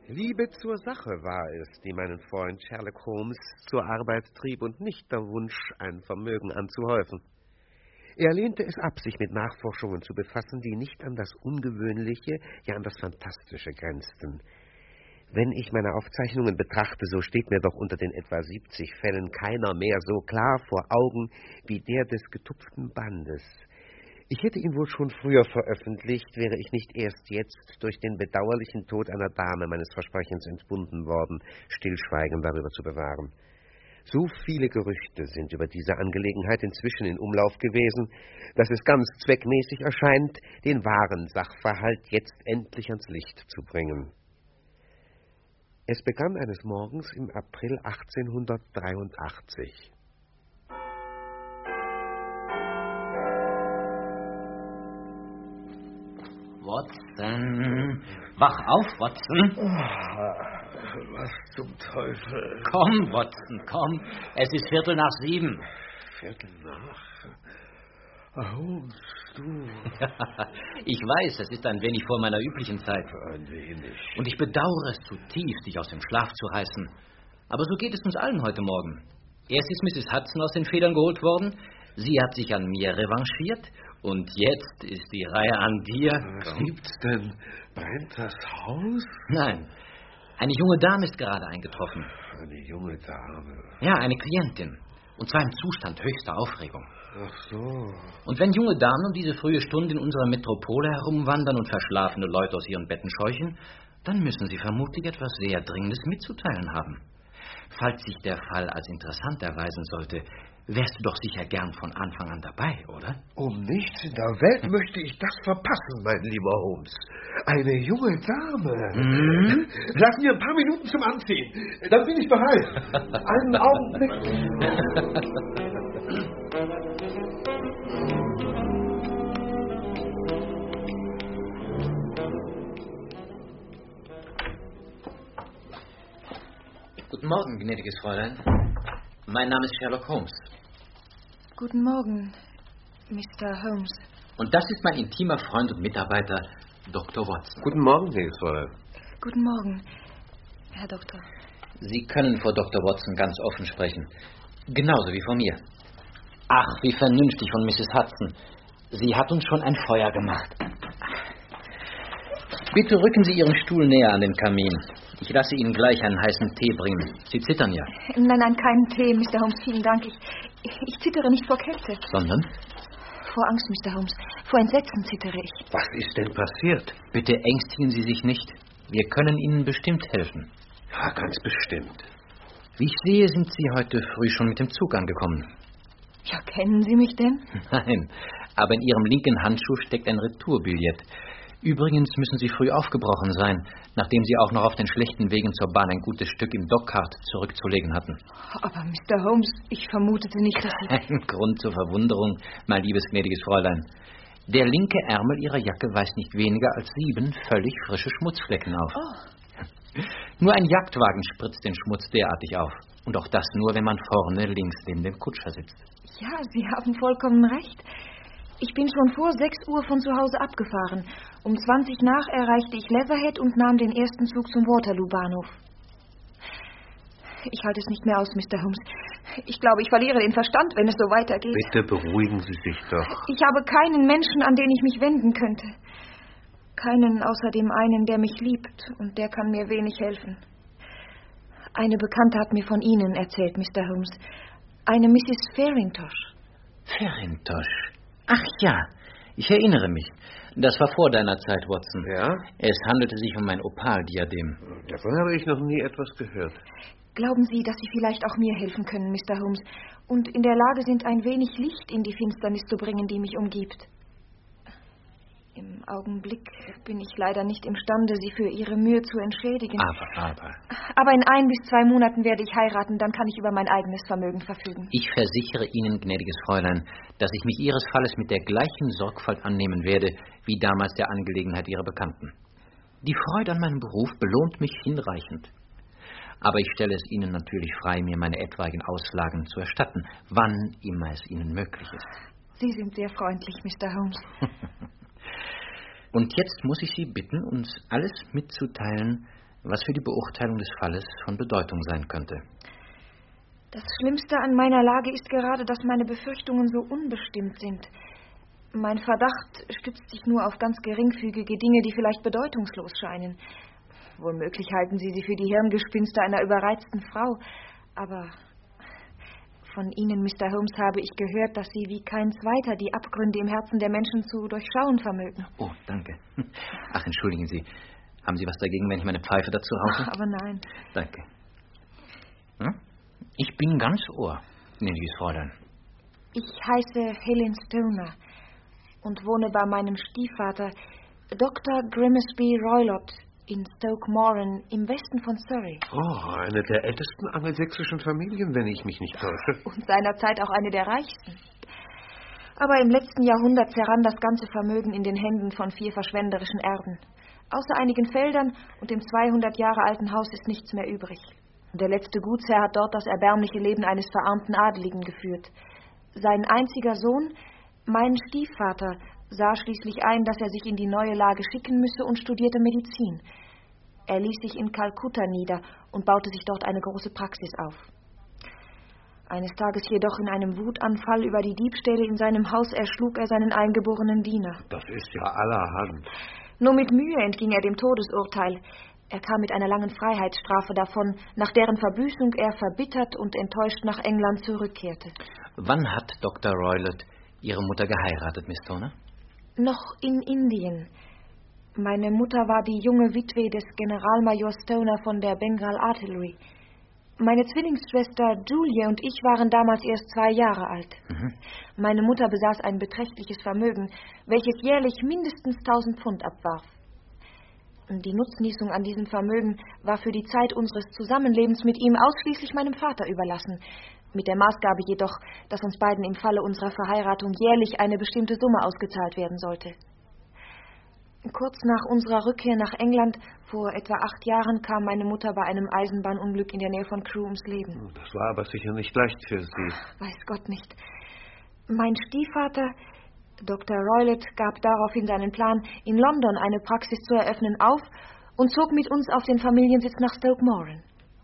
Liebe zur Sache war es, die meinen Freund Sherlock Holmes zur Arbeit trieb und nicht der Wunsch, ein Vermögen anzuhäufen. Er lehnte es ab, sich mit Nachforschungen zu befassen, die nicht an das Ungewöhnliche, ja an das Fantastische grenzten. Wenn ich meine Aufzeichnungen betrachte, so steht mir doch unter den etwa 70 Fällen keiner mehr so klar vor Augen wie der des getupften Bandes. Ich hätte ihn wohl schon früher veröffentlicht, wäre ich nicht erst jetzt durch den bedauerlichen Tod einer Dame meines Versprechens entbunden worden, Stillschweigen darüber zu bewahren. So viele Gerüchte sind über diese Angelegenheit inzwischen in Umlauf gewesen, dass es ganz zweckmäßig erscheint, den wahren Sachverhalt jetzt endlich ans Licht zu bringen. Es begann eines Morgens im April 1883. Watson, wach auf, Watson. Was zum Teufel? Komm, Watson, komm. Es ist 6:15. 6:15? Holmes, du. Ich weiß, es ist ein wenig vor meiner üblichen Zeit. Ein wenig. Und ich bedauere es zutiefst, dich aus dem Schlaf zu reißen. Aber so geht es uns allen heute Morgen. Erst ist Mrs. Hudson aus den Federn geholt worden. Sie hat sich an mir revanchiert. Und jetzt ist die Reihe an dir. Was gibt's denn? Brennt das Haus? Nein, eine junge Dame ist gerade eingetroffen. Eine junge Dame? Ja, eine Klientin. Und zwar im Zustand höchster Aufregung. Ach so. Und wenn junge Damen um diese frühe Stunde in unserer Metropole herumwandern und verschlafene Leute aus ihren Betten scheuchen, dann müssen sie vermutlich etwas sehr Dringendes mitzuteilen haben. Falls sich der Fall als interessant erweisen sollte, wärst du doch sicher gern von Anfang an dabei, oder? Um nichts in der Welt möchte ich das verpassen, mein lieber Holmes. Eine junge Dame. Mhm. Lass mir ein paar Minuten zum Anziehen. Dann bin ich bereit. Einen Augenblick. Guten Morgen, gnädiges Fräulein. Mein Name ist Sherlock Holmes. Guten Morgen, Mr. Holmes. Und das ist mein intimer Freund und Mitarbeiter, Dr. Watson. Guten Morgen, gnädiges Fräulein. Guten Morgen, Herr Doktor. Sie können vor Dr. Watson ganz offen sprechen. Genauso wie von mir. Ach, wie vernünftig von Mrs. Hudson. Sie hat uns schon ein Feuer gemacht. Bitte rücken Sie Ihren Stuhl näher an den Kamin. Ich lasse Ihnen gleich einen heißen Tee bringen. Sie zittern ja. Nein, keinen Tee, Mr. Holmes. Vielen Dank. Ich zittere nicht vor Kälte. Sondern? Vor Angst, Mr. Holmes. Vor Entsetzen zittere ich. Was ist denn passiert? Bitte ängstigen Sie sich nicht. Wir können Ihnen bestimmt helfen. Ja, ganz bestimmt. Wie ich sehe, sind Sie heute früh schon mit dem Zug angekommen. Ja, kennen Sie mich denn? Nein, aber in Ihrem linken Handschuh steckt ein Retourbillett. Übrigens müssen Sie früh aufgebrochen sein, nachdem Sie auch noch auf den schlechten Wegen zur Bahn ein gutes Stück im Dockyard zurückzulegen hatten. Aber, Mr. Holmes, ich vermutete nicht, dass Sie... Ein Grund zur Verwunderung, mein liebes gnädiges Fräulein. Der linke Ärmel Ihrer Jacke weist nicht weniger als 7 völlig frische Schmutzflecken auf. Oh. Nur ein Jagdwagen spritzt den Schmutz derartig auf. Und auch das nur, wenn man vorne links neben dem Kutscher sitzt. Ja, Sie haben vollkommen recht. Ich bin schon vor 6 Uhr von zu Hause abgefahren. Um 20 nach erreichte ich Leatherhead und nahm den ersten Zug zum Waterloo-Bahnhof. Ich halte es nicht mehr aus, Mr. Holmes. Ich glaube, ich verliere den Verstand, wenn es so weitergeht. Bitte beruhigen Sie sich doch. Ich habe keinen Menschen, an den ich mich wenden könnte. Keinen außer dem einen, der mich liebt, und der kann mir wenig helfen. Eine Bekannte hat mir von Ihnen erzählt, Mr. Holmes. Eine Mrs. Farintosh. Farintosh? Ach ja, ich erinnere mich. Das war vor deiner Zeit, Watson. Ja? Es handelte sich um mein Opaldiadem. Davon habe ich noch nie etwas gehört. Glauben Sie, dass Sie vielleicht auch mir helfen können, Mr. Holmes, und in der Lage sind, ein wenig Licht in die Finsternis zu bringen, die mich umgibt? Im Augenblick bin ich leider nicht imstande, Sie für Ihre Mühe zu entschädigen. Aber in 1 bis 2 Monaten werde ich heiraten, dann kann ich über mein eigenes Vermögen verfügen. Ich versichere Ihnen, gnädiges Fräulein, dass ich mich Ihres Falles mit der gleichen Sorgfalt annehmen werde, wie damals der Angelegenheit Ihrer Bekannten. Die Freude an meinem Beruf belohnt mich hinreichend. Aber ich stelle es Ihnen natürlich frei, mir meine etwaigen Auslagen zu erstatten, wann immer es Ihnen möglich ist. Sie sind sehr freundlich, Mr. Holmes. Und jetzt muss ich Sie bitten, uns alles mitzuteilen, was für die Beurteilung des Falles von Bedeutung sein könnte. Das Schlimmste an meiner Lage ist gerade, dass meine Befürchtungen so unbestimmt sind. Mein Verdacht stützt sich nur auf ganz geringfügige Dinge, die vielleicht bedeutungslos scheinen. Womöglich halten Sie sie für die Hirngespinste einer überreizten Frau. Aber von Ihnen, Mr. Holmes, habe ich gehört, dass Sie wie kein Zweiter die Abgründe im Herzen der Menschen zu durchschauen vermögen. Oh, danke. Ach, entschuldigen Sie. Haben Sie was dagegen, wenn ich meine Pfeife dazu rauche? Aber nein. Danke. Hm? Ich bin ganz Ohr, gnädiges Fräulein. Ich heiße Helen Stoner und wohne bei meinem Stiefvater, Dr. Grimsby Roylott, in Stoke Moran im Westen von Surrey. Oh, eine der ältesten angelsächsischen Familien, wenn ich mich nicht täusche. Und seinerzeit auch eine der reichsten. Aber im letzten Jahrhundert zerrann das ganze Vermögen in den Händen von 4 verschwenderischen Erben. Außer einigen Feldern und dem 200 Jahre alten Haus ist nichts mehr übrig. Und der letzte Gutsherr hat dort das erbärmliche Leben eines verarmten Adeligen geführt. Sein einziger Sohn, mein Stiefvater, sah schließlich ein, dass er sich in die neue Lage schicken müsse und studierte Medizin. Er ließ sich in Kalkutta nieder und baute sich dort eine große Praxis auf. Eines Tages jedoch in einem Wutanfall über die Diebstähle in seinem Haus erschlug er seinen eingeborenen Diener. Das ist ja allerhand. Nur mit Mühe entging er dem Todesurteil. Er kam mit einer langen Freiheitsstrafe davon, nach deren Verbüßung er verbittert und enttäuscht nach England zurückkehrte. Wann hat Dr. Roylott Ihre Mutter geheiratet, Miss Stoner? Noch in Indien. Meine Mutter war die junge Witwe des Generalmajor Stoner von der Bengal Artillery. Meine Zwillingsschwester Julia und ich waren damals erst 2 Jahre alt. Meine Mutter besaß ein beträchtliches Vermögen, welches jährlich mindestens 1000 Pfund abwarf. Die Nutznießung an diesem Vermögen war für die Zeit unseres Zusammenlebens mit ihm ausschließlich meinem Vater überlassen, mit der Maßgabe jedoch, dass uns beiden im Falle unserer Verheiratung jährlich eine bestimmte Summe ausgezahlt werden sollte. Kurz nach unserer Rückkehr nach England, vor etwa 8 Jahren, kam meine Mutter bei einem Eisenbahnunglück in der Nähe von Crewe ums Leben. Das war aber sicher nicht leicht für Sie. Weiß Gott nicht. Mein Stiefvater, Dr. Roylott, gab daraufhin seinen Plan, in London eine Praxis zu eröffnen, auf und zog mit uns auf den Familiensitz nach Stoke Moran.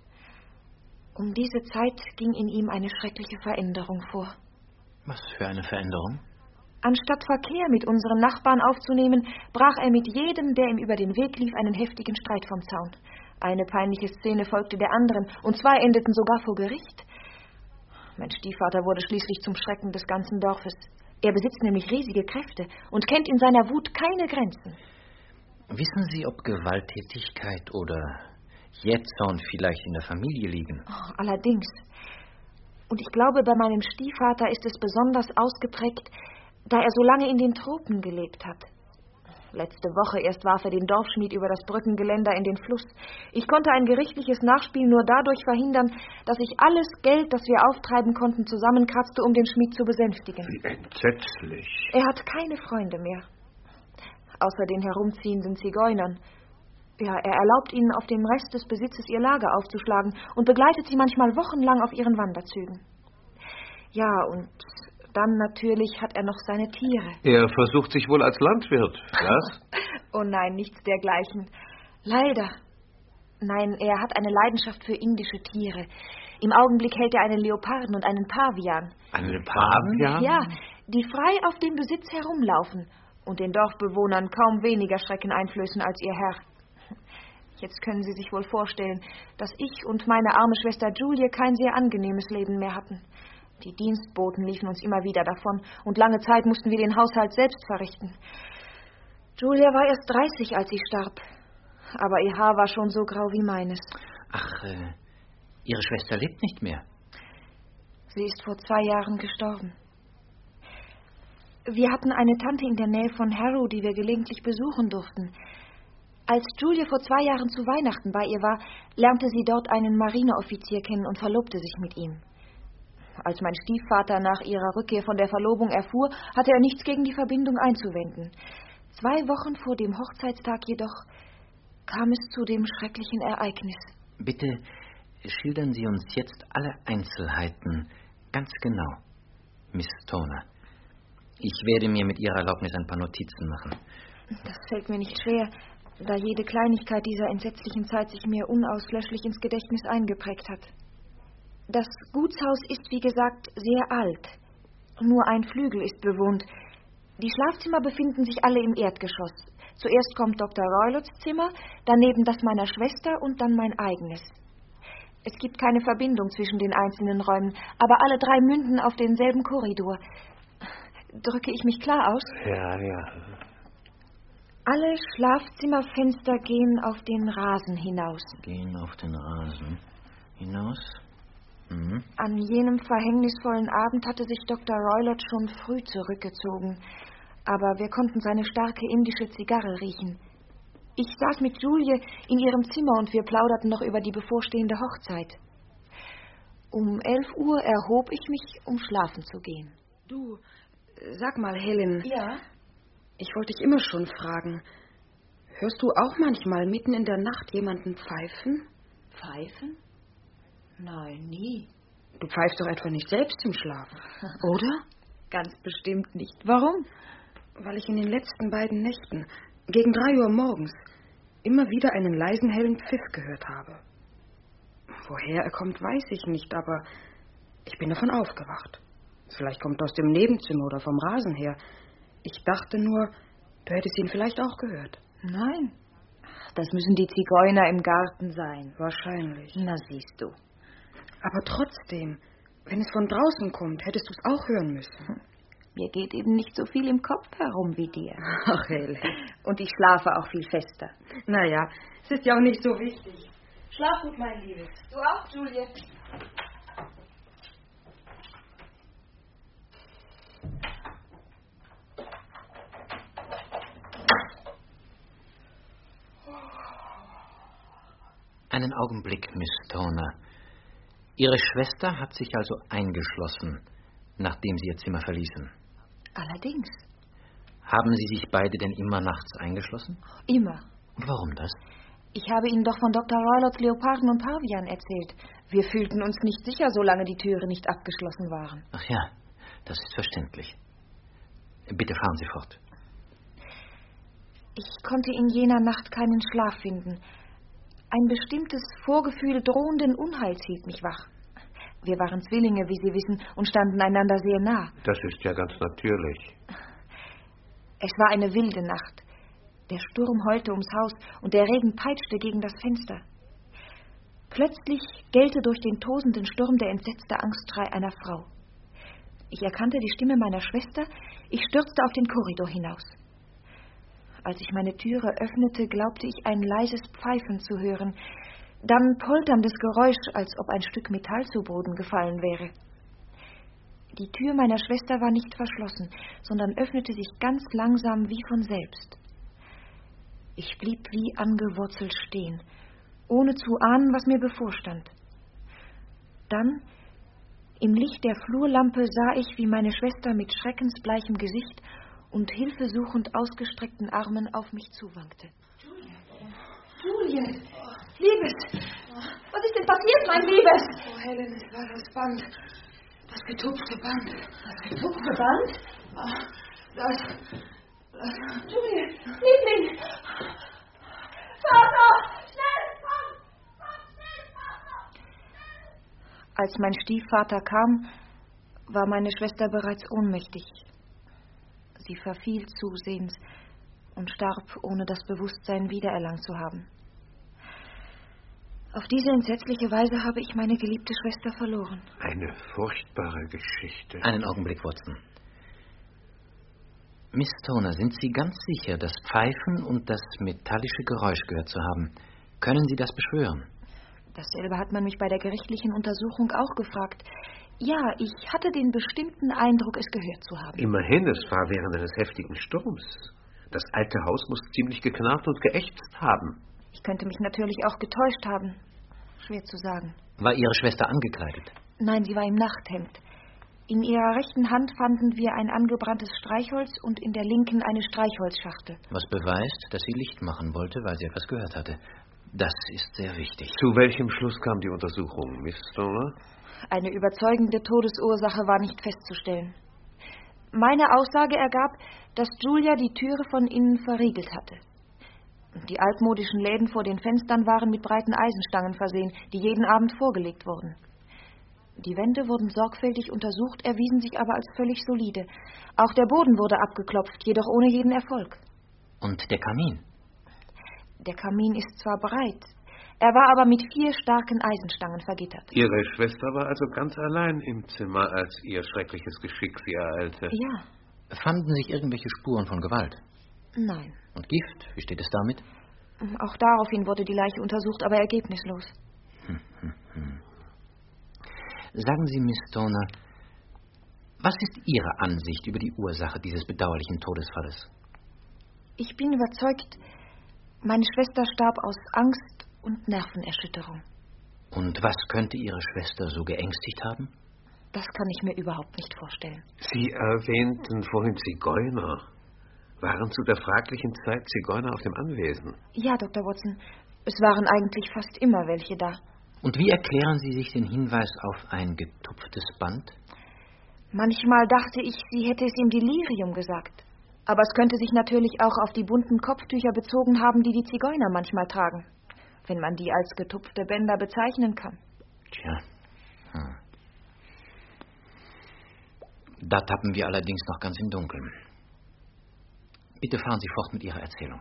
Um diese Zeit ging in ihm eine schreckliche Veränderung vor. Was für eine Veränderung? Anstatt Verkehr mit unseren Nachbarn aufzunehmen, brach er mit jedem, der ihm über den Weg lief, einen heftigen Streit vom Zaun. Eine peinliche Szene folgte der anderen, und 2 endeten sogar vor Gericht. Mein Stiefvater wurde schließlich zum Schrecken des ganzen Dorfes. Er besitzt nämlich riesige Kräfte und kennt in seiner Wut keine Grenzen. Wissen Sie, ob Gewalttätigkeit oder Jähzorn vielleicht in der Familie liegen? Oh, allerdings. Und ich glaube, bei meinem Stiefvater ist es besonders ausgeprägt, da er so lange in den Tropen gelebt hat. Letzte Woche erst warf er den Dorfschmied über das Brückengeländer in den Fluss. Ich konnte ein gerichtliches Nachspiel nur dadurch verhindern, dass ich alles Geld, das wir auftreiben konnten, zusammenkratzte, um den Schmied zu besänftigen. Wie entsetzlich. Er hat keine Freunde mehr. Außer den herumziehenden Zigeunern. Ja, er erlaubt ihnen, auf dem Rest des Besitzes ihr Lager aufzuschlagen und begleitet sie manchmal wochenlang auf ihren Wanderzügen. Ja, und dann natürlich hat er noch seine Tiere. Er versucht sich wohl als Landwirt, was? Oh nein, nichts dergleichen. Leider. Nein, er hat eine Leidenschaft für indische Tiere. Im Augenblick hält er einen Leoparden und einen Pavian. Einen Pavian? Ja, die frei auf dem Besitz herumlaufen und den Dorfbewohnern kaum weniger Schrecken einflößen als ihr Herr. Jetzt können Sie sich wohl vorstellen, dass ich und meine arme Schwester Julia kein sehr angenehmes Leben mehr hatten. Die Dienstboten liefen uns immer wieder davon, und lange Zeit mussten wir den Haushalt selbst verrichten. Julia war erst 30, als sie starb, aber ihr Haar war schon so grau wie meines. Ach, Ihre Schwester lebt nicht mehr. Sie ist vor 2 Jahren gestorben. Wir hatten eine Tante in der Nähe von Harrow, die wir gelegentlich besuchen durften. Als Julia vor 2 Jahren zu Weihnachten bei ihr war, lernte sie dort einen Marineoffizier kennen und verlobte sich mit ihm. Als mein Stiefvater nach ihrer Rückkehr von der Verlobung erfuhr, hatte er nichts gegen die Verbindung einzuwenden. 2 Wochen vor dem Hochzeitstag jedoch kam es zu dem schrecklichen Ereignis. Bitte schildern Sie uns jetzt alle Einzelheiten ganz genau, Miss Stoner. Ich werde mir mit Ihrer Erlaubnis ein paar Notizen machen. Das fällt mir nicht schwer. da jede Kleinigkeit dieser entsetzlichen Zeit sich mir unauslöschlich ins Gedächtnis eingeprägt hat. Das Gutshaus ist, wie gesagt, sehr alt. Nur ein Flügel ist bewohnt. Die Schlafzimmer befinden sich alle im Erdgeschoss. Zuerst kommt Dr. Roylotts Zimmer, daneben das meiner Schwester und dann mein eigenes. Es gibt keine Verbindung zwischen den einzelnen Räumen, aber alle 3 münden auf denselben Korridor. Drücke ich mich klar aus? Ja. Alle Schlafzimmerfenster gehen auf den Rasen hinaus. Gehen auf den Rasen hinaus? Mhm. An jenem verhängnisvollen Abend hatte sich Dr. Roylott schon früh zurückgezogen, aber wir konnten seine starke indische Zigarre riechen. Ich saß mit Julie in ihrem Zimmer und wir plauderten noch über die bevorstehende Hochzeit. Um 11 Uhr erhob ich mich, um schlafen zu gehen. Du, sag mal, Helen. Ja? Ich wollte dich immer schon fragen. Hörst du auch manchmal mitten in der Nacht jemanden pfeifen? Pfeifen? Nein, nie. Du pfeifst doch etwa nicht selbst im Schlaf, oder? Ganz bestimmt nicht. Warum? Weil ich in den letzten beiden Nächten, gegen 3 Uhr morgens, immer wieder einen leisen, hellen Pfiff gehört habe. Woher er kommt, weiß ich nicht, aber ich bin davon aufgewacht. Vielleicht kommt er aus dem Nebenzimmer oder vom Rasen her. Ich dachte nur, du hättest ihn vielleicht auch gehört. Nein. Das müssen die Zigeuner im Garten sein. Wahrscheinlich. Na, siehst du. Aber trotzdem, wenn es von draußen kommt, hättest du es auch hören müssen. Mir geht eben nicht so viel im Kopf herum wie dir. Ach, Helen. Und ich schlafe auch viel fester. Naja, es ist ja auch nicht so wichtig. Schlaf gut, mein Liebes. Du auch, Julie. Einen Augenblick, Miss Turner. Ihre Schwester hat sich also eingeschlossen, nachdem Sie Ihr Zimmer verließen. Allerdings. Haben Sie sich beide denn immer nachts eingeschlossen? Immer. Warum das? Ich habe Ihnen doch von Dr. Roylotts Leoparden und Pavian erzählt. Wir fühlten uns nicht sicher, solange die Türe nicht abgeschlossen waren. Ach ja, das ist verständlich. Bitte fahren Sie fort. Ich konnte in jener Nacht keinen Schlaf finden. Ein bestimmtes Vorgefühl drohenden Unheils hielt mich wach. Wir waren Zwillinge, wie Sie wissen, und standen einander sehr nah. Das ist ja ganz natürlich. Es war eine wilde Nacht. Der Sturm heulte ums Haus und der Regen peitschte gegen das Fenster. Plötzlich gellte durch den tosenden Sturm der entsetzte Angstschrei einer Frau. Ich erkannte die Stimme meiner Schwester. Ich stürzte auf den Korridor hinaus. Als ich meine Türe öffnete, glaubte ich, ein leises Pfeifen zu hören. Dann polterndes Geräusch, als ob ein Stück Metall zu Boden gefallen wäre. Die Tür meiner Schwester war nicht verschlossen, sondern öffnete sich ganz langsam wie von selbst. Ich blieb wie angewurzelt stehen, ohne zu ahnen, was mir bevorstand. Dann, im Licht der Flurlampe, sah ich, wie meine Schwester mit schreckensbleichem Gesicht und hilfesuchend ausgestreckten Armen auf mich zuwankte. Julie! Liebes! Was ist denn passiert, mein Liebes? Oh, Helen, es war das Band. Das getupfte Band. Das getupfte Band? Das... Julie! Liebling! Vater! Schnell! Komm, schnell, Vater! Als mein Stiefvater kam, war meine Schwester bereits ohnmächtig. Sie verfiel zusehends und starb, ohne das Bewusstsein wiedererlangt zu haben. Auf diese entsetzliche Weise habe ich meine geliebte Schwester verloren. Eine furchtbare Geschichte. Einen Augenblick, Watson. Miss Turner, sind Sie ganz sicher, das Pfeifen und das metallische Geräusch gehört zu haben? Können Sie das beschwören? Dasselbe hat man mich bei der gerichtlichen Untersuchung auch gefragt. Ja, ich hatte den bestimmten Eindruck, es gehört zu haben. Immerhin, es war während eines heftigen Sturms. Das alte Haus muss ziemlich geknarrt und geächzt haben. Ich könnte mich natürlich auch getäuscht haben. Schwer zu sagen. War Ihre Schwester angekleidet? Nein, sie war im Nachthemd. In ihrer rechten Hand fanden wir ein angebranntes Streichholz und in der linken eine Streichholzschachtel. Was beweist, dass sie Licht machen wollte, weil sie etwas gehört hatte. Das ist sehr wichtig. Zu welchem Schluss kam die Untersuchung, Miss Turner? Eine überzeugende Todesursache war nicht festzustellen. Meine Aussage ergab, dass Julia die Türe von innen verriegelt hatte. Die altmodischen Läden vor den Fenstern waren mit breiten Eisenstangen versehen, die jeden Abend vorgelegt wurden. Die Wände wurden sorgfältig untersucht, erwiesen sich aber als völlig solide. Auch der Boden wurde abgeklopft, jedoch ohne jeden Erfolg. Und der Kamin? Der Kamin ist zwar breit, er war aber mit 4 starken Eisenstangen vergittert. Ihre Schwester war also ganz allein im Zimmer, als ihr schreckliches Geschick sie ereilte. Ja. Fanden sich irgendwelche Spuren von Gewalt? Nein. Und Gift? Wie steht es damit? Auch daraufhin wurde die Leiche untersucht, aber ergebnislos. Sagen Sie, Miss Stoner, was ist Ihre Ansicht über die Ursache dieses bedauerlichen Todesfalles? Ich bin überzeugt, meine Schwester starb aus Angst und Nervenerschütterung. Und was könnte Ihre Schwester so geängstigt haben? Das kann ich mir überhaupt nicht vorstellen. Sie erwähnten vorhin Zigeuner. Waren zu der fraglichen Zeit Zigeuner auf dem Anwesen? Ja, Dr. Watson. Es waren eigentlich fast immer welche da. Und wie erklären Sie sich den Hinweis auf ein getupftes Band? Manchmal dachte ich, sie hätte es im Delirium gesagt. Aber es könnte sich natürlich auch auf die bunten Kopftücher bezogen haben, die die Zigeuner manchmal tragen. Wenn man die als getupfte Bänder bezeichnen kann. Tja. Da tappen wir allerdings noch ganz im Dunkeln. Bitte fahren Sie fort mit Ihrer Erzählung.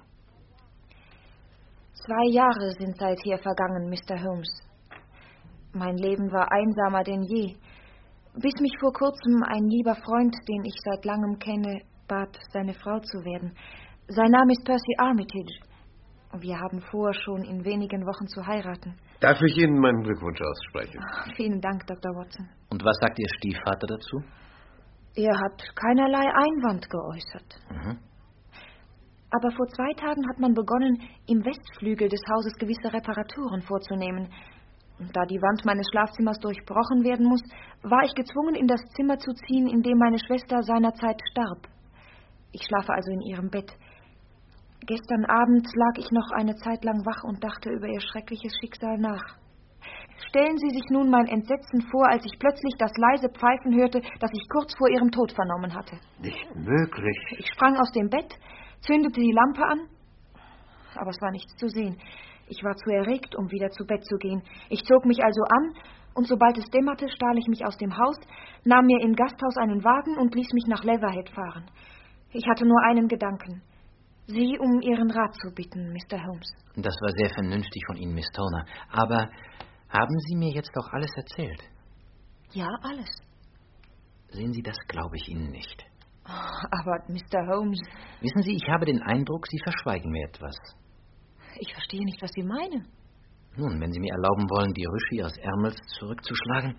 2 Jahre sind seither vergangen, Mr. Holmes. Mein Leben war einsamer denn je, bis mich vor kurzem ein lieber Freund, den ich seit langem kenne, bat, seine Frau zu werden. Sein Name ist Percy Armitage. Wir haben vor, schon in wenigen Wochen zu heiraten. Darf ich Ihnen meinen Glückwunsch aussprechen? Vielen Dank, Dr. Watson. Und was sagt Ihr Stiefvater dazu? Er hat keinerlei Einwand geäußert. Aber vor 2 Tagen hat man begonnen, im Westflügel des Hauses gewisse Reparaturen vorzunehmen. Und da die Wand meines Schlafzimmers durchbrochen werden muss, war ich gezwungen, in das Zimmer zu ziehen, in dem meine Schwester seinerzeit starb. Ich schlafe also in ihrem Bett. Gestern Abend lag ich noch eine Zeit lang wach und dachte über ihr schreckliches Schicksal nach. Stellen Sie sich nun mein Entsetzen vor, als ich plötzlich das leise Pfeifen hörte, das ich kurz vor ihrem Tod vernommen hatte. Nicht möglich. Ich sprang aus dem Bett, zündete die Lampe an, aber es war nichts zu sehen. Ich war zu erregt, um wieder zu Bett zu gehen. Ich zog mich also an, und sobald es dämmerte, stahl ich mich aus dem Haus, nahm mir im Gasthaus einen Wagen und ließ mich nach Leatherhead fahren. Ich hatte nur einen Gedanken: Sie um Ihren Rat zu bitten, Mr. Holmes. Das war sehr vernünftig von Ihnen, Miss Stoner. Aber haben Sie mir jetzt auch alles erzählt? Ja, alles. Sehen Sie, das glaube ich Ihnen nicht. Aber, Mr. Holmes... Wissen Sie, ich habe den Eindruck, Sie verschweigen mir etwas. Ich verstehe nicht, was Sie meinen. Nun, wenn Sie mir erlauben wollen, die Rüsche Ihres Ärmels zurückzuschlagen.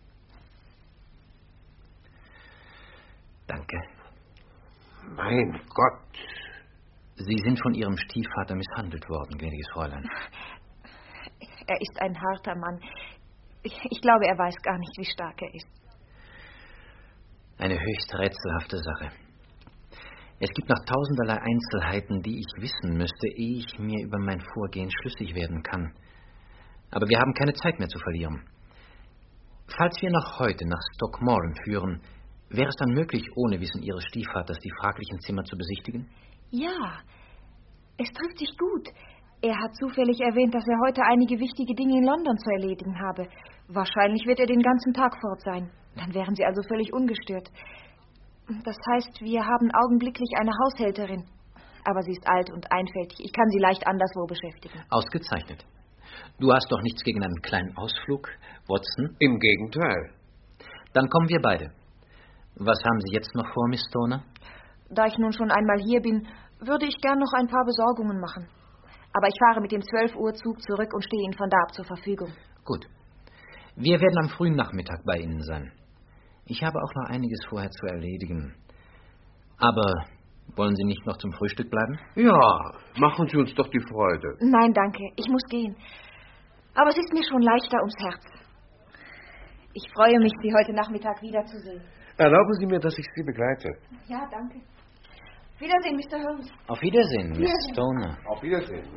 Danke. Mein Gott. Sie sind von Ihrem Stiefvater misshandelt worden, gnädiges Fräulein. Er ist ein harter Mann. Ich glaube, er weiß gar nicht, wie stark er ist. Eine höchst rätselhafte Sache. Es gibt noch tausenderlei Einzelheiten, die ich wissen müsste, ehe ich mir über mein Vorgehen schlüssig werden kann. Aber wir haben keine Zeit mehr zu verlieren. Falls wir noch heute nach Stockmorton führen, wäre es dann möglich, ohne Wissen Ihres Stiefvaters die fraglichen Zimmer zu besichtigen? Ja, es trifft sich gut. Er hat zufällig erwähnt, dass er heute einige wichtige Dinge in London zu erledigen habe. Wahrscheinlich wird er den ganzen Tag fort sein. Dann wären Sie also völlig ungestört. Das heißt, wir haben augenblicklich eine Haushälterin. Aber sie ist alt und einfältig. Ich kann sie leicht anderswo beschäftigen. Ausgezeichnet. Du hast doch nichts gegen einen kleinen Ausflug, Watson? Im Gegenteil. Dann kommen wir beide. Was haben Sie jetzt noch vor, Miss Stoner? Da ich nun schon einmal hier bin, würde ich gern noch ein paar Besorgungen machen. Aber ich fahre mit dem 12-Uhr-Zug zurück und stehe Ihnen von da ab zur Verfügung. Gut. Wir werden am frühen Nachmittag bei Ihnen sein. Ich habe auch noch einiges vorher zu erledigen. Aber wollen Sie nicht noch zum Frühstück bleiben? Ja, machen Sie uns doch die Freude. Nein, danke. Ich muss gehen. Aber es ist mir schon leichter ums Herz. Ich freue mich, Sie heute Nachmittag wiederzusehen. Erlauben Sie mir, dass ich Sie begleite. Ja, danke. Wiedersehen, Mr. Holmes. Auf Wiedersehen, Miss Stoner. Auf Wiedersehen.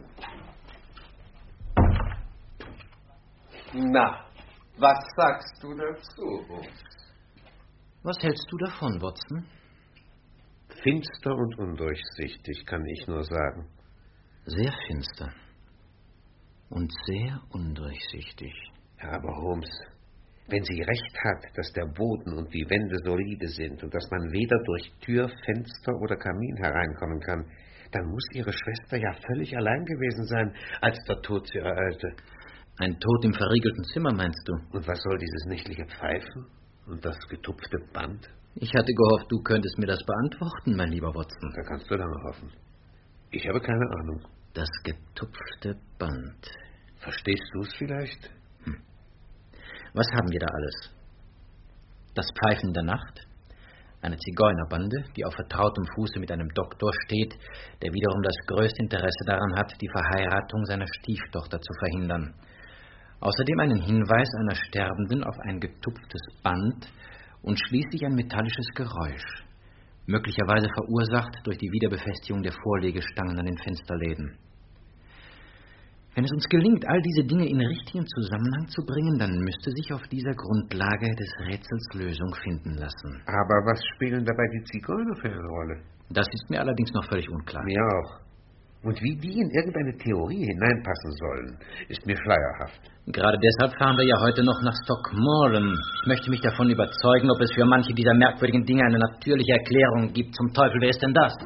Na, was sagst du dazu, Holmes? Was hältst du davon, Watson? Finster und undurchsichtig, kann ich nur sagen. Sehr finster. Und sehr undurchsichtig. Ja, aber Holmes, wenn sie recht hat, dass der Boden und die Wände solide sind und dass man weder durch Tür, Fenster oder Kamin hereinkommen kann, dann muss ihre Schwester ja völlig allein gewesen sein, als der Tod sie ereilte. Ein Tod im verriegelten Zimmer, meinst du? Und was soll dieses nächtliche Pfeifen und das getupfte Band? Ich hatte gehofft, du könntest mir das beantworten, mein lieber Watson. Da kannst du dann hoffen. Ich habe keine Ahnung. Das getupfte Band. Verstehst du es vielleicht? Was haben wir da alles? Das Pfeifen der Nacht, eine Zigeunerbande, die auf vertrautem Fuße mit einem Doktor steht, der wiederum das größte Interesse daran hat, die Verheiratung seiner Stieftochter zu verhindern. Außerdem einen Hinweis einer Sterbenden auf ein getupftes Band und schließlich ein metallisches Geräusch, möglicherweise verursacht durch die Wiederbefestigung der Vorlegestangen an den Fensterläden. Wenn es uns gelingt, all diese Dinge in richtigen Zusammenhang zu bringen, dann müsste sich auf dieser Grundlage des Rätsels Lösung finden lassen. Aber was spielen dabei die Zigeuner für eine Rolle? Das ist mir allerdings noch völlig unklar. Mir auch. Und wie die in irgendeine Theorie hineinpassen sollen, ist mir schleierhaft. Gerade deshalb fahren wir ja heute noch nach Stockmorland. Ich möchte mich davon überzeugen, ob es für manche dieser merkwürdigen Dinge eine natürliche Erklärung gibt. Zum Teufel, wer ist denn das?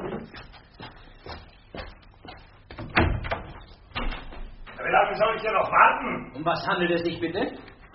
Wie lange soll ich hier noch warten? Um was handelt es sich bitte?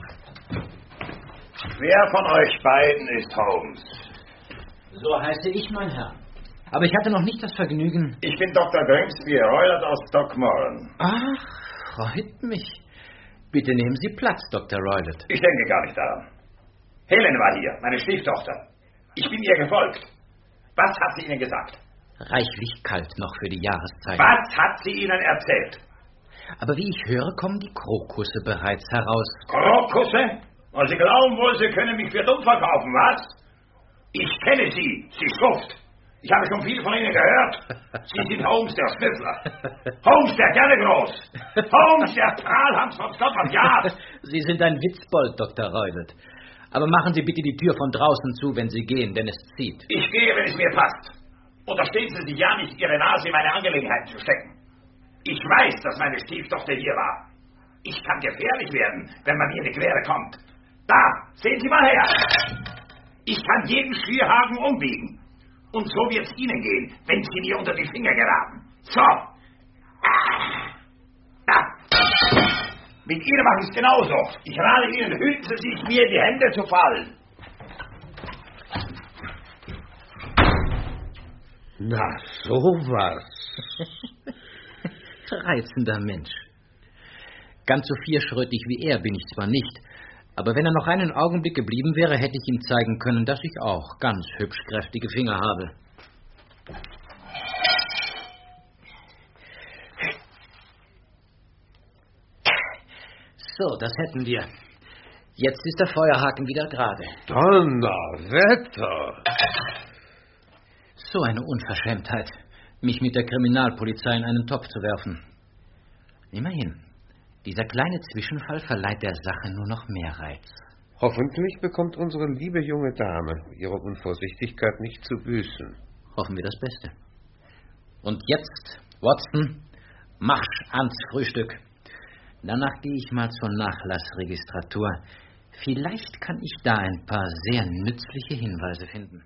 Wer von euch beiden ist Holmes? So heiße ich, mein Herr. Aber ich hatte noch nicht das Vergnügen... Ich bin Dr. Grimsby Roylott aus Stockmorland. Ach, freut mich. Bitte nehmen Sie Platz, Dr. Roylott. Ich denke gar nicht daran. Helen war hier, meine Stieftochter. Ich bin ihr gefolgt. Was hat sie Ihnen gesagt? Reichlich kalt noch für die Jahreszeit. Was hat sie Ihnen erzählt? Aber wie ich höre, kommen die Krokusse bereits heraus. Krokusse? Und Sie glauben wohl, Sie können mich für dumm verkaufen, was? Ich kenne Sie, Sie Schuft. Ich habe schon viel von Ihnen gehört. Sie sind Holmes, der Schnüffler. Holmes, der gerne groß. Holmes, der Prahlhans von Scotland Yard. Sie sind ein Witzbold, Dr. Roylott. Aber machen Sie bitte die Tür von draußen zu, wenn Sie gehen, denn es zieht. Ich gehe, wenn es mir passt. Unterstehen Sie sich ja nicht, Ihre Nase in meine Angelegenheiten zu stecken. Ich weiß, dass meine Stieftochter hier war. Ich kann gefährlich werden, wenn man mir in die Quere kommt. Da, sehen Sie mal her. Ich kann jeden Schierhaken umbiegen. Und so wird's Ihnen gehen, wenn Sie mir unter die Finger geraten. So. Da. Mit Ihnen mache ich es genauso. Ich rate Ihnen, hüten Sie sich, mir in die Hände zu fallen. Na, sowas. Reizender Mensch. Ganz so vierschrötig wie er bin ich zwar nicht, aber wenn er noch einen Augenblick geblieben wäre, hätte ich ihm zeigen können, dass ich auch ganz hübsch kräftige Finger habe. So, das hätten wir. Jetzt ist der Feuerhaken wieder gerade. Donnerwetter! So eine Unverschämtheit, mich mit der Kriminalpolizei in einen Topf zu werfen. Immerhin, dieser kleine Zwischenfall verleiht der Sache nur noch mehr Reiz. Hoffentlich bekommt unsere liebe junge Dame ihre Unvorsichtigkeit nicht zu büßen. Hoffen wir das Beste. Und jetzt, Watson, Marsch ans Frühstück. Danach gehe ich mal zur Nachlassregistratur. Vielleicht kann ich da ein paar sehr nützliche Hinweise finden.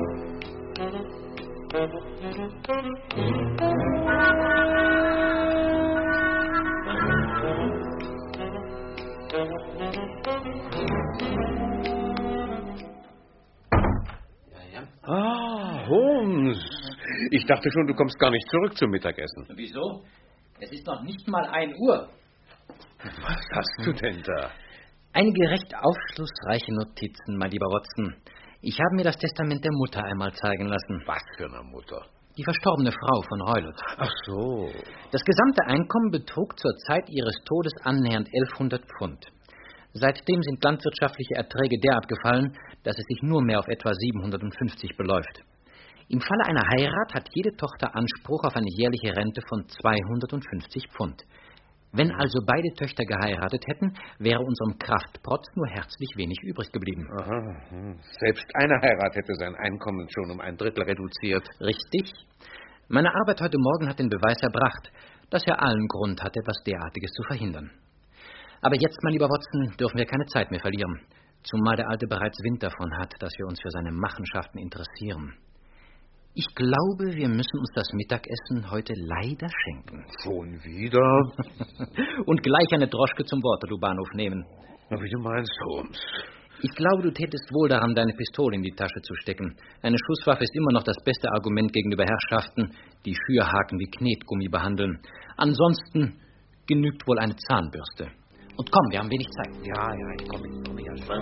Ah, Holmes. Ich dachte schon, du kommst gar nicht zurück zum Mittagessen. Wieso? Es ist noch nicht mal 1 Uhr. Was hast du denn da? Einige recht aufschlussreiche Notizen, mein lieber Watson. Ich habe mir das Testament der Mutter einmal zeigen lassen. Was für eine Mutter? Die verstorbene Frau von Roylott. Ach so. Das gesamte Einkommen betrug zur Zeit ihres Todes annähernd 1100 Pfund. Seitdem sind landwirtschaftliche Erträge derart gefallen, dass es sich nur mehr auf etwa 750 beläuft. Im Falle einer Heirat hat jede Tochter Anspruch auf eine jährliche Rente von 250 Pfund. Wenn also beide Töchter geheiratet hätten, wäre unserem Kraftprotz nur herzlich wenig übrig geblieben. Aha. Selbst eine Heirat hätte sein Einkommen schon um 1/3 reduziert. Richtig. Meine Arbeit heute Morgen hat den Beweis erbracht, dass er allen Grund hat, etwas derartiges zu verhindern. Aber jetzt, mein lieber Watson, dürfen wir keine Zeit mehr verlieren, zumal der Alte bereits Wind davon hat, dass wir uns für seine Machenschaften interessieren. Ich glaube, wir müssen uns das Mittagessen heute leider schenken. Schon wieder? Und gleich eine Droschke zum Waterloo-Bahnhof nehmen. Na, wie du meinst, Holmes. Ich glaube, du tätest wohl daran, deine Pistole in die Tasche zu stecken. Eine Schusswaffe ist immer noch das beste Argument gegenüber Herrschaften, die Schürhaken wie Knetgummi behandeln. Ansonsten genügt wohl eine Zahnbürste. Und komm, wir haben wenig Zeit. Ja, ich komme ja schon.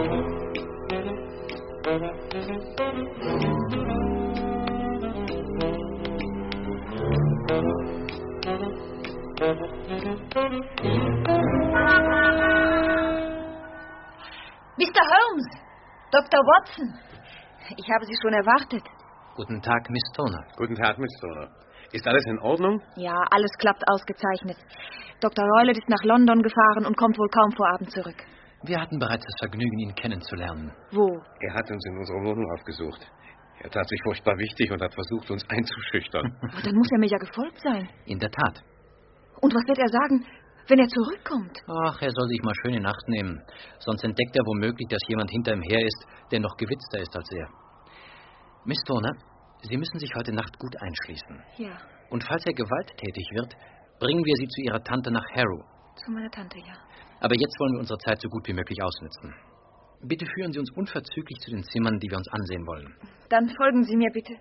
Mr. Holmes! Dr. Watson! Ich habe Sie schon erwartet. Guten Tag, Miss Turner. Guten Tag, Miss Turner. Ist alles in Ordnung? Ja, alles klappt ausgezeichnet. Dr. Roylott ist nach London gefahren und kommt wohl kaum vor Abend zurück. Wir hatten bereits das Vergnügen, ihn kennenzulernen. Wo? Er hat uns in unserer Wohnung aufgesucht. Er tat sich furchtbar wichtig und hat versucht, uns einzuschüchtern. Aber dann muss er mir ja gefolgt sein. In der Tat. Und was wird er sagen, wenn er zurückkommt? Ach, er soll sich mal schön in Acht nehmen. Sonst entdeckt er womöglich, dass jemand hinter ihm her ist, der noch gewitzter ist als er. Miss Turner, Sie müssen sich heute Nacht gut einschließen. Ja. Und falls er gewalttätig wird, bringen wir Sie zu Ihrer Tante nach Harrow. Zu meiner Tante, ja. Aber jetzt wollen wir unsere Zeit so gut wie möglich ausnutzen. Bitte führen Sie uns unverzüglich zu den Zimmern, die wir uns ansehen wollen. Dann folgen Sie mir bitte.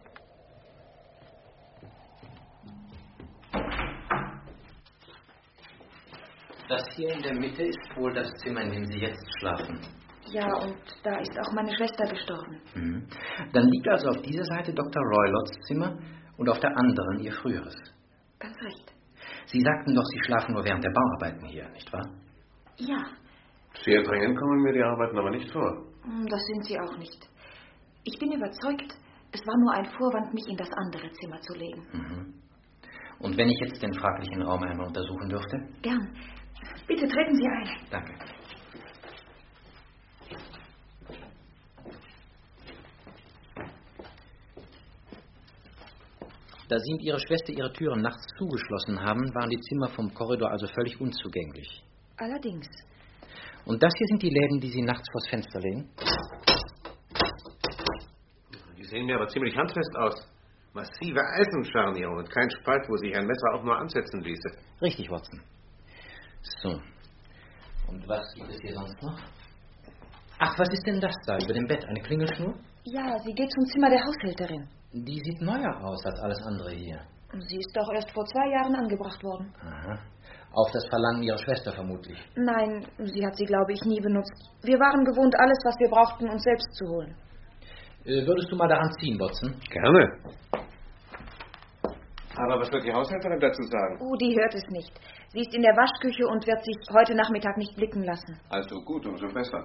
Das hier in der Mitte ist wohl das Zimmer, in dem Sie jetzt schlafen. Ja, und da ist auch meine Schwester gestorben. Mhm. Dann liegt also auf dieser Seite Dr. Roylotts Zimmer und auf der anderen Ihr früheres. Ganz recht. Sie sagten doch, Sie schlafen nur während der Bauarbeiten hier, nicht wahr? Ja. Sehr dringend kommen mir die Arbeiten aber nicht vor. Das sind Sie auch nicht. Ich bin überzeugt, es war nur ein Vorwand, mich in das andere Zimmer zu legen. Mhm. Und wenn ich jetzt den fraglichen Raum einmal untersuchen dürfte? Gern. Bitte treten Sie ein. Danke. Da Sie und Ihre Schwester Ihre Türen nachts zugeschlossen haben, waren die Zimmer vom Korridor also völlig unzugänglich. Allerdings. Und das hier sind die Läden, die Sie nachts vors Fenster legen? Die sehen mir aber ziemlich handfest aus. Massive Eisenscharniere und kein Spalt, wo sich ein Messer auch nur ansetzen ließe. Richtig, Watson. So. Und was gibt es hier sonst noch? Ach, was ist denn das da über dem Bett? Eine Klingelschnur? Ja, sie geht zum Zimmer der Haushälterin. Die sieht neuer aus als alles andere hier. Sie ist doch erst vor 2 Jahren angebracht worden. Aha. Auf das Verlangen Ihrer Schwester vermutlich. Nein, sie hat sie, glaube ich, nie benutzt. Wir waren gewohnt, alles, was wir brauchten, uns selbst zu holen. Würdest du mal daran ziehen, Watson? Gerne. Aber was wird die Haushälterin dazu sagen? Oh, die hört es nicht. Sie ist in der Waschküche und wird sich heute Nachmittag nicht blicken lassen. Also gut, umso besser.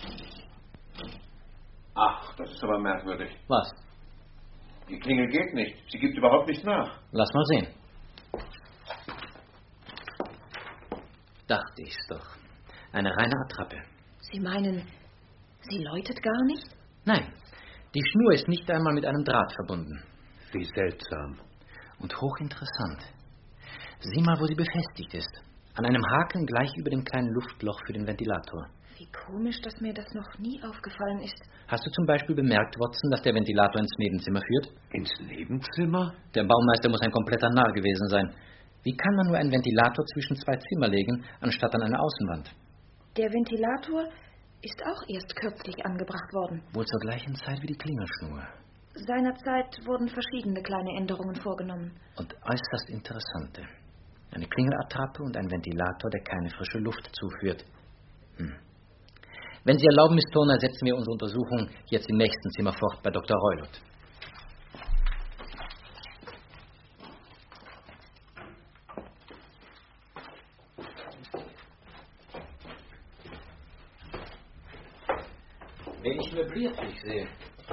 Ach, das ist aber merkwürdig. Was? Die Klingel geht nicht. Sie gibt überhaupt nicht nach. Lass mal sehen. Dachte ich's doch. Eine reine Attrappe. Sie meinen, sie läutet gar nicht? Nein, die Schnur ist nicht einmal mit einem Draht verbunden. Wie seltsam. Und hochinteressant. Sieh mal, wo sie befestigt ist. An einem Haken gleich über dem kleinen Luftloch für den Ventilator. Wie komisch, dass mir das noch nie aufgefallen ist. Hast du zum Beispiel bemerkt, Watson, dass der Ventilator ins Nebenzimmer führt? Ins Nebenzimmer? Der Baumeister muss ein kompletter Narr gewesen sein. Wie kann man nur einen Ventilator zwischen 2 Zimmer legen, anstatt an eine Außenwand? Der Ventilator ist auch erst kürzlich angebracht worden. Wohl zur gleichen Zeit wie die Klingelschnur. Seinerzeit wurden verschiedene kleine Änderungen vorgenommen. Und äußerst interessante. Eine Klingelattrappe und ein Ventilator, der keine frische Luft zuführt. Wenn Sie erlauben, Miss Turner, setzen wir unsere Untersuchung jetzt im nächsten Zimmer fort bei Dr. Roylott. Wenig möbliert, wie ich sehe.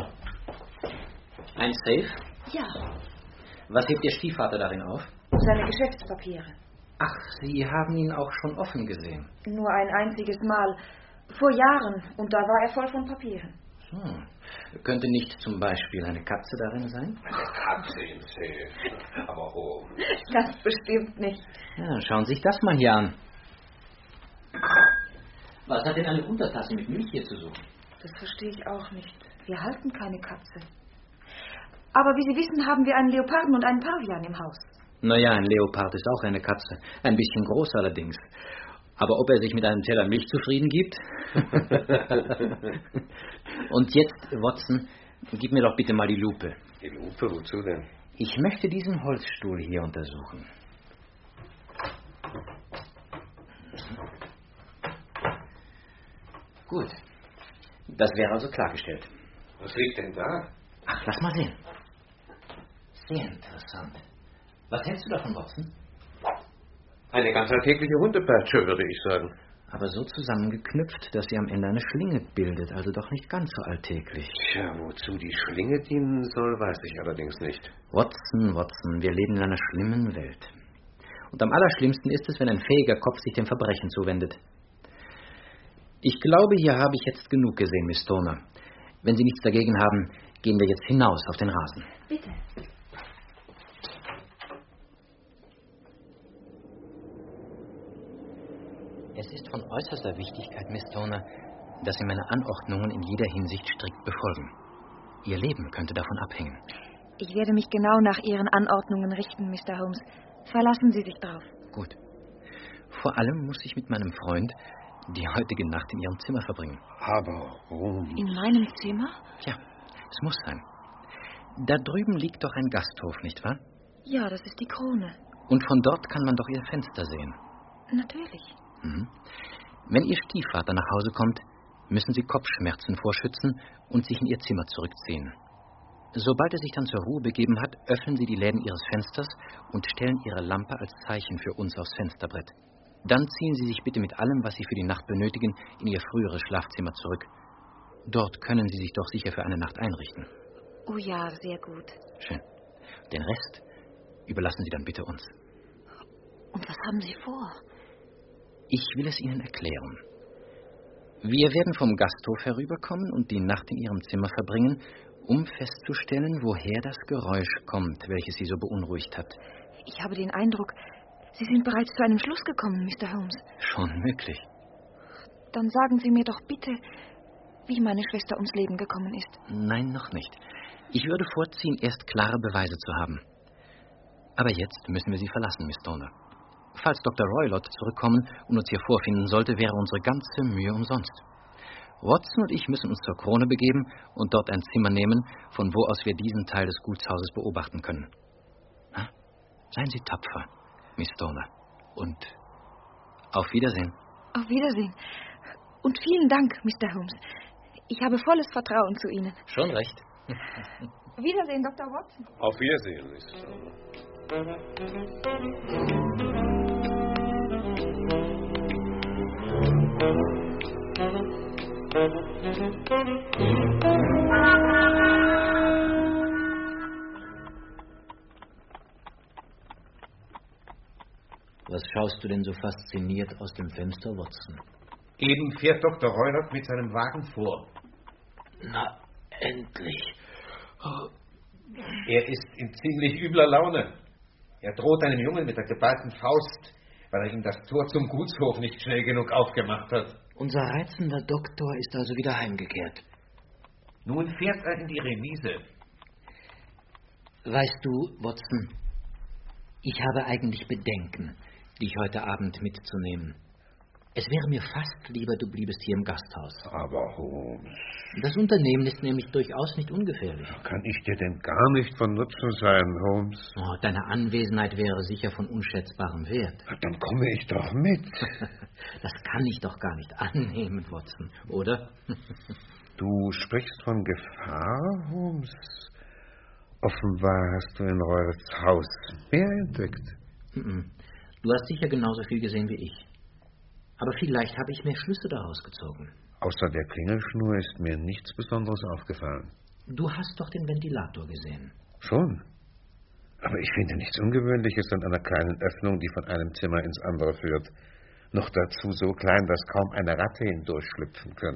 Ein Safe? Ja, Was hebt Ihr Stiefvater darin auf? seine Geschäftspapiere. Ach, Sie haben ihn auch schon offen gesehen. Nur ein einziges Mal. Vor Jahren. Und da war er voll von Papieren. Könnte nicht zum Beispiel eine Katze darin sein? Eine Katze im Safe. Aber Holmes. Ganz bestimmt nicht. Ja, schauen Sie sich das mal hier an. Was hat denn eine Untertasse mit Milch hier zu suchen? Das verstehe ich auch nicht. Wir halten keine Katze. Aber wie Sie wissen, haben wir einen Leoparden und einen Pavian im Haus. Naja, ein Leopard ist auch eine Katze. Ein bisschen groß allerdings. Aber ob er sich mit einem Teller Milch zufrieden gibt? Und jetzt, Watson, gib mir doch bitte mal die Lupe. Die Lupe? Wozu denn? Ich möchte diesen Holzstuhl hier untersuchen. Gut. Das wäre also klargestellt. Was liegt denn da? Ach, lass mal sehen. Sehr interessant. Was hältst du davon, Watson? Eine ganz alltägliche Hundepeitsche, würde ich sagen. Aber so zusammengeknüpft, dass sie am Ende eine Schlinge bildet, also doch nicht ganz so alltäglich. Tja, wozu die Schlinge dienen soll, weiß ich allerdings nicht. Watson, Watson, wir leben in einer schlimmen Welt. Und am allerschlimmsten ist es, wenn ein fähiger Kopf sich dem Verbrechen zuwendet. Ich glaube, hier habe ich jetzt genug gesehen, Miss Stoner. Wenn Sie nichts dagegen haben, gehen wir jetzt hinaus auf den Rasen. Bitte. Es ist von äußerster Wichtigkeit, Miss Stoner, dass Sie meine Anordnungen in jeder Hinsicht strikt befolgen. Ihr Leben könnte davon abhängen. Ich werde mich genau nach Ihren Anordnungen richten, Mr. Holmes. Verlassen Sie sich drauf. Gut. Vor allem muss ich mit meinem Freund die heutige Nacht in Ihrem Zimmer verbringen. Aber Holmes... In meinem Zimmer? Tja, es muss sein. Da drüben liegt doch ein Gasthof, nicht wahr? Ja, das ist die Krone. Und von dort kann man doch Ihr Fenster sehen. Natürlich. Mhm. Wenn Ihr Stiefvater nach Hause kommt, müssen Sie Kopfschmerzen vorschützen und sich in Ihr Zimmer zurückziehen. Sobald er sich dann zur Ruhe begeben hat, öffnen Sie die Läden Ihres Fensters und stellen Ihre Lampe als Zeichen für uns aufs Fensterbrett. Dann ziehen Sie sich bitte mit allem, was Sie für die Nacht benötigen, in Ihr früheres Schlafzimmer zurück. Dort können Sie sich doch sicher für eine Nacht einrichten. Oh ja, sehr gut. Schön. Den Rest überlassen Sie dann bitte uns. Und was haben Sie vor? Ich will es Ihnen erklären. Wir werden vom Gasthof herüberkommen und die Nacht in Ihrem Zimmer verbringen, um festzustellen, woher das Geräusch kommt, welches Sie so beunruhigt hat. Ich habe den Eindruck, Sie sind bereits zu einem Schluss gekommen, Mr. Holmes. Schon möglich. Dann sagen Sie mir doch bitte, wie meine Schwester ums Leben gekommen ist. Nein, noch nicht. Ich würde vorziehen, erst klare Beweise zu haben. Aber jetzt müssen wir Sie verlassen, Miss Stoner. Falls Dr. Roylott zurückkommen und uns hier vorfinden sollte, wäre unsere ganze Mühe umsonst. Watson und ich müssen uns zur Krone begeben und dort ein Zimmer nehmen, von wo aus wir diesen Teil des Gutshauses beobachten können. Ha? Seien Sie tapfer, Miss Stoner. Und auf Wiedersehen. Auf Wiedersehen. Und vielen Dank, Mr. Holmes. Ich habe volles Vertrauen zu Ihnen. Schon recht. Wiedersehen, Dr. Watson. Auf Wiedersehen, Miss Stoner. Was schaust du denn so fasziniert aus dem Fenster, Watson? Eben fährt Dr. Roylott mit seinem Wagen vor. Na, endlich. Oh. Er ist in ziemlich übler Laune. Er droht einem Jungen mit der geballten Faust, weil er ihm das Tor zum Gutshof nicht schnell genug aufgemacht hat. Unser reizender Doktor ist also wieder heimgekehrt. Nun fährt er in die Remise. Weißt du, Watson, ich habe eigentlich Bedenken, dich heute Abend mitzunehmen. Es wäre mir fast lieber, du bliebest hier im Gasthaus. Aber Holmes... Das Unternehmen ist nämlich durchaus nicht ungefährlich. Kann ich dir denn gar nicht von Nutzen sein, Holmes? Oh, deine Anwesenheit wäre sicher von unschätzbarem Wert. Dann komme ich doch mit. Das kann ich doch gar nicht annehmen, Watson, oder? Du sprichst von Gefahr, Holmes? Offenbar hast du in Roylotts Haus mehr entdeckt. Du hast sicher genauso viel gesehen wie ich. Aber vielleicht habe ich mehr Schlüsse daraus gezogen. Außer der Klingelschnur ist mir nichts Besonderes aufgefallen. Du hast doch den Ventilator gesehen. Schon. Aber ich finde nichts Ungewöhnliches an einer kleinen Öffnung, die von einem Zimmer ins andere führt. Noch dazu so klein, dass kaum eine Ratte hindurchschlüpfen könnte.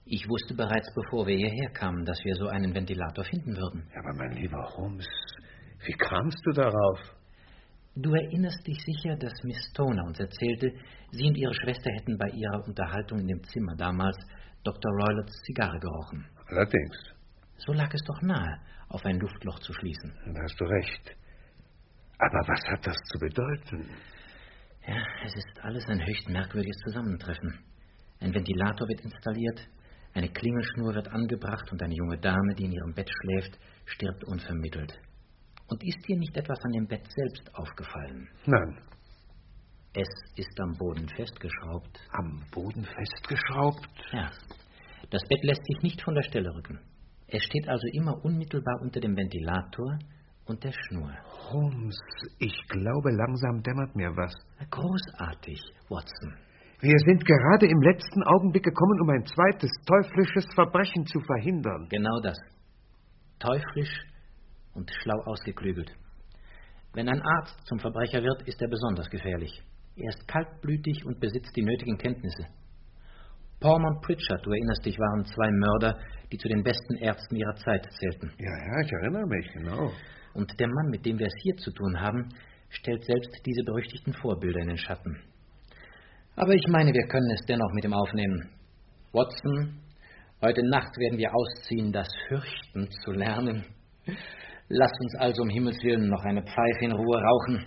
Ich wusste bereits, bevor wir hierher kamen, dass wir so einen Ventilator finden würden. Aber mein lieber Holmes, wie kamst du darauf? Du erinnerst dich sicher, dass Miss Stoner uns erzählte, sie und ihre Schwester hätten bei ihrer Unterhaltung in dem Zimmer damals Dr. Roylots Zigarre gerochen. Allerdings. So lag es doch nahe, auf ein Luftloch zu schließen. Da hast du recht. Aber was hat das zu bedeuten? Ja, es ist alles ein höchst merkwürdiges Zusammentreffen. Ein Ventilator wird installiert, eine Klingelschnur wird angebracht und eine junge Dame, die in ihrem Bett schläft, stirbt unvermittelt. Und ist dir nicht etwas an dem Bett selbst aufgefallen? Nein. Es ist am Boden festgeschraubt. Am Boden festgeschraubt? Ja. Das Bett lässt sich nicht von der Stelle rücken. Es steht also immer unmittelbar unter dem Ventilator und der Schnur. Holmes, ich glaube, langsam dämmert mir was. Großartig, Watson. Wir sind gerade im letzten Augenblick gekommen, um ein zweites teuflisches Verbrechen zu verhindern. Genau das. Teuflisch und schlau ausgeklügelt. Wenn ein Arzt zum Verbrecher wird, ist er besonders gefährlich. Er ist kaltblütig und besitzt die nötigen Kenntnisse. Palmer und Pritchard, du erinnerst dich, waren zwei Mörder, die zu den besten Ärzten ihrer Zeit zählten. Ja, ich erinnere mich, genau. Und der Mann, mit dem wir es hier zu tun haben, stellt selbst diese berüchtigten Vorbilder in den Schatten. Aber ich meine, wir können es dennoch mit ihm aufnehmen. Watson, heute Nacht werden wir ausziehen, das Fürchten zu lernen. Lass uns also um Himmels Willen noch eine Pfeife in Ruhe rauchen.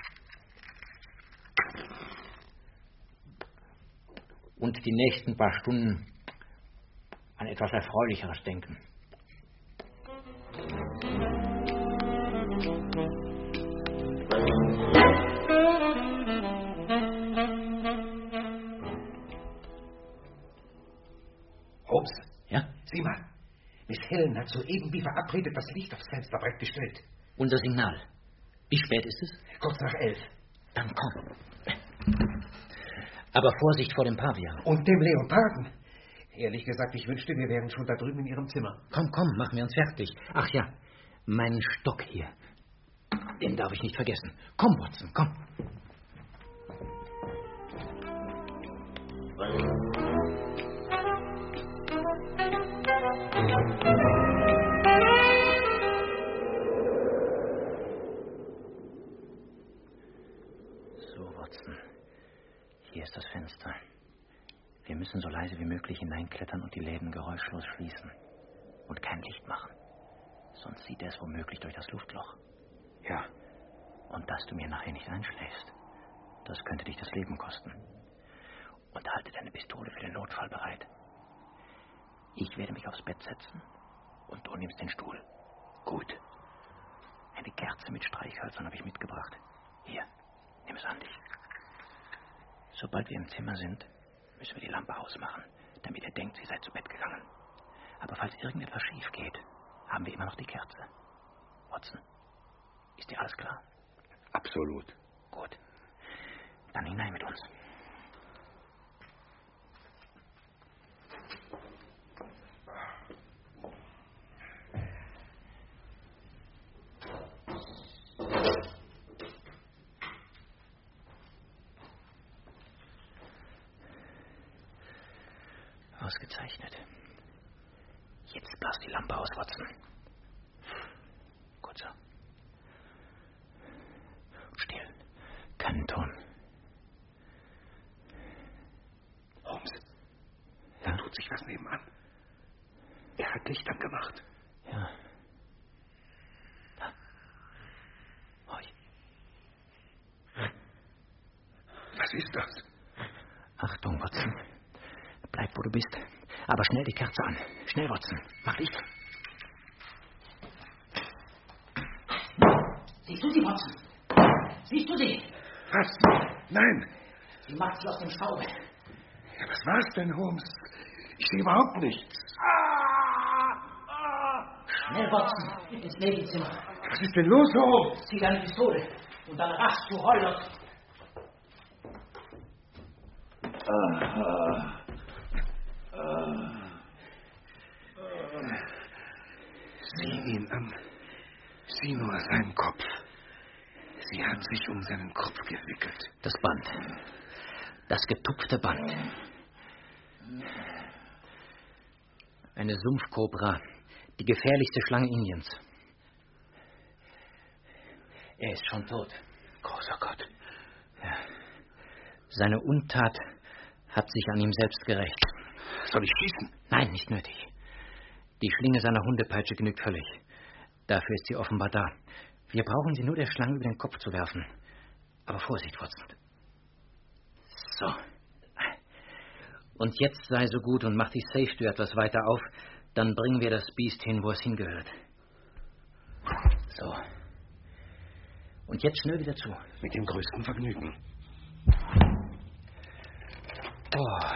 Und die nächsten paar Stunden an etwas Erfreulicheres denken. Holmes? Ja? Sieh mal. Miss Helen hat soeben wie verabredet das Licht aufs Fensterbrett gestellt. Unser Signal. Wie spät ist es? Kurz nach 11. Dann komm. Aber Vorsicht vor dem Pavian. Und dem Leoparden. Ehrlich gesagt, ich wünschte, wir wären schon da drüben in Ihrem Zimmer. Komm, machen wir uns fertig. Ach ja, meinen Stock hier. Den darf ich nicht vergessen. Komm, Watson, komm. So, Watson. Hier ist das Fenster. Wir müssen so leise wie möglich hineinklettern und die Läden geräuschlos schließen. Und kein Licht machen. Sonst sieht er es womöglich durch das Luftloch. Ja. Und dass du mir nachher nicht einschläfst, das könnte dich das Leben kosten. Und halte deine Pistole für den Notfall bereit. Ich werde mich aufs Bett setzen und du nimmst den Stuhl. Gut. Eine Kerze mit Streichhölzern habe ich mitgebracht. Hier, nimm es an dich. Sobald wir im Zimmer sind, müssen wir die Lampe ausmachen, damit ihr denkt, sie sei zu Bett gegangen. Aber falls irgendetwas schief geht, haben wir immer noch die Kerze. Watson, ist dir alles klar? Absolut. Gut. Dann hinein mit uns. Ausgezeichnet. Jetzt blas die Lampe aus, Watson. Gut so. Still. Keinen Ton. Holmes, da tut sich was nebenan. Er hat Licht angemacht. Ja. Da. Hoi. Was ist das? Achtung, Watson. Bleib, wo du bist. Aber schnell die Kerze an. Schnell, Watson. Mach Licht. Siehst du sie, Watson? Siehst du sie? Was? Nein. Sie macht sie aus dem Staube. Ja, was war's denn, Holmes? Ich sehe überhaupt nichts. Schnell, Watson. Ins Nebenzimmer. Was ist denn los, Holmes? Zieh deine Pistole. Und dann rasch zu Roylott. Sieh ihn an. Sieh nur seinen Kopf. Sie hat sich um seinen Kopf gewickelt. Das Band. Das getupfte Band. Eine Sumpfkobra, die gefährlichste Schlange Indiens. Er ist schon tot. Großer Gott. Ja. Seine Untat hat sich an ihm selbst gerächt. Soll ich schießen? Nein, nicht nötig. Die Schlinge seiner Hundepeitsche genügt völlig. Dafür ist sie offenbar da. Wir brauchen sie nur der Schlange über den Kopf zu werfen. Aber Vorsicht, Watson. So. Und jetzt sei so gut und mach die Safe-Tür etwas weiter auf. Dann bringen wir das Biest hin, wo es hingehört. So. Und jetzt schnell wieder zu. Mit dem größten Vergnügen. Oh.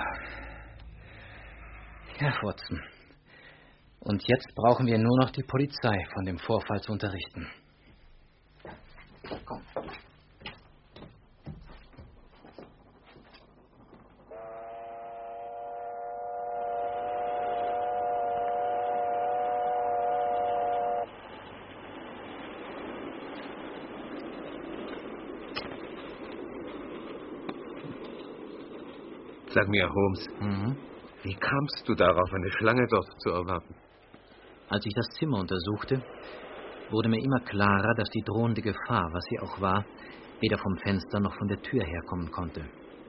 Herr Watson. Und jetzt brauchen wir nur noch die Polizei von dem Vorfall zu unterrichten. Komm. Sag mir, Holmes, wie kamst du darauf, eine Schlange dort zu erwarten? Als ich das Zimmer untersuchte, wurde mir immer klarer, dass die drohende Gefahr, was sie auch war, weder vom Fenster noch von der Tür herkommen konnte.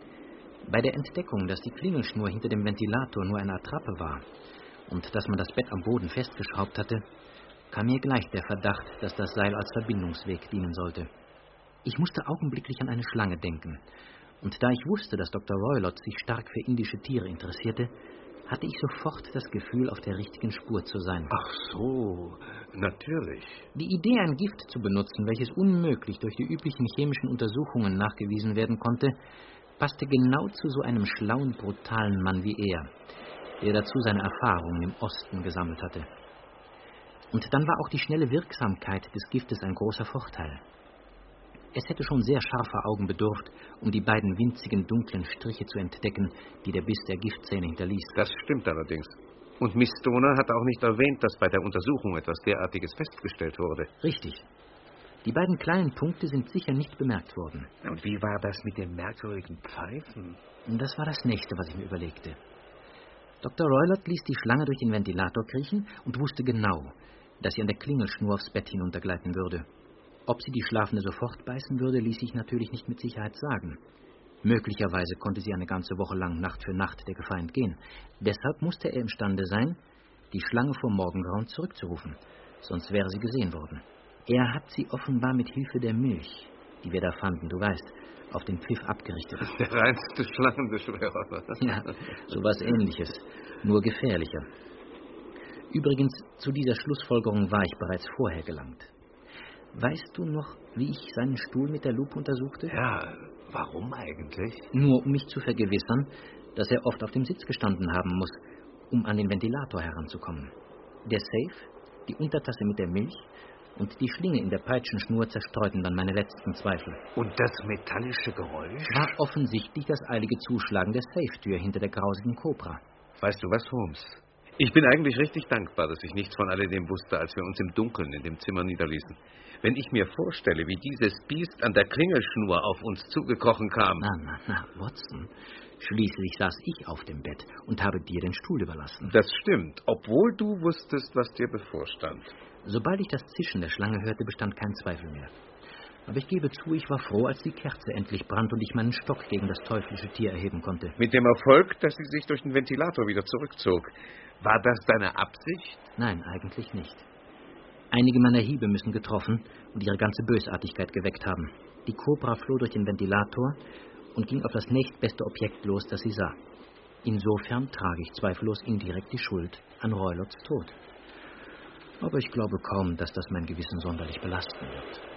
Bei der Entdeckung, dass die Klingelschnur hinter dem Ventilator nur eine Attrappe war und dass man das Bett am Boden festgeschraubt hatte, kam mir gleich der Verdacht, dass das Seil als Verbindungsweg dienen sollte. Ich musste augenblicklich an eine Schlange denken, und da ich wusste, dass Dr. Roylott sich stark für indische Tiere interessierte, hatte ich sofort das Gefühl, auf der richtigen Spur zu sein. Ach so, natürlich. Die Idee, ein Gift zu benutzen, welches unmöglich durch die üblichen chemischen Untersuchungen nachgewiesen werden konnte, passte genau zu so einem schlauen, brutalen Mann wie er, der dazu seine Erfahrungen im Osten gesammelt hatte. Und dann war auch die schnelle Wirksamkeit des Giftes ein großer Vorteil. Es hätte schon sehr scharfer Augen bedurft, um die beiden winzigen, dunklen Striche zu entdecken, die der Biss der Giftzähne hinterließ. Das stimmt allerdings. Und Miss Stoner hat auch nicht erwähnt, dass bei der Untersuchung etwas derartiges festgestellt wurde. Richtig. Die beiden kleinen Punkte sind sicher nicht bemerkt worden. Und wie war das mit den merkwürdigen Pfeifen? Das war das Nächste, was ich mir überlegte. Dr. Roylott ließ die Schlange durch den Ventilator kriechen und wusste genau, dass sie an der Klingelschnur aufs Bett hinuntergleiten würde. Ob sie die Schlafende sofort beißen würde, ließ sich natürlich nicht mit Sicherheit sagen. Möglicherweise konnte sie eine ganze Woche lang Nacht für Nacht der Gefahr entgehen. Deshalb musste er imstande sein, die Schlange vor Morgengrauen zurückzurufen. Sonst wäre sie gesehen worden. Er hat sie offenbar mit Hilfe der Milch, die wir da fanden, du weißt, auf den Pfiff abgerichtet. Der reinste Schlangenbeschwörer. Ja, sowas Ähnliches, nur gefährlicher. Übrigens, zu dieser Schlussfolgerung war ich bereits vorher gelangt. Weißt du noch, wie ich seinen Stuhl mit der Lupe untersuchte? Ja, warum eigentlich? Nur um mich zu vergewissern, dass er oft auf dem Sitz gestanden haben muss, um an den Ventilator heranzukommen. Der Safe, die Untertasse mit der Milch und die Schlinge in der Peitschenschnur zerstreuten dann meine letzten Zweifel. Und das metallische Geräusch? War offensichtlich das eilige Zuschlagen der Safe-Tür hinter der grausigen Kobra. Weißt du was, Holmes? Ich bin eigentlich richtig dankbar, dass ich nichts von alledem wusste, als wir uns im Dunkeln in dem Zimmer niederließen. Wenn ich mir vorstelle, wie dieses Biest an der Klingelschnur auf uns zugekrochen kam... Na, Watson. Schließlich saß ich auf dem Bett und habe dir den Stuhl überlassen. Das stimmt, obwohl du wusstest, was dir bevorstand. Sobald ich das Zischen der Schlange hörte, bestand kein Zweifel mehr. Aber ich gebe zu, ich war froh, als die Kerze endlich brannte und ich meinen Stock gegen das teuflische Tier erheben konnte. Mit dem Erfolg, dass sie sich durch den Ventilator wieder zurückzog. War das deine Absicht? Nein, eigentlich nicht. Einige meiner Hiebe müssen getroffen und ihre ganze Bösartigkeit geweckt haben. Die Kobra floh durch den Ventilator und ging auf das nächstbeste Objekt los, das sie sah. Insofern trage ich zweifellos indirekt die Schuld an Roylotts Tod. Aber ich glaube kaum, dass das mein Gewissen sonderlich belasten wird.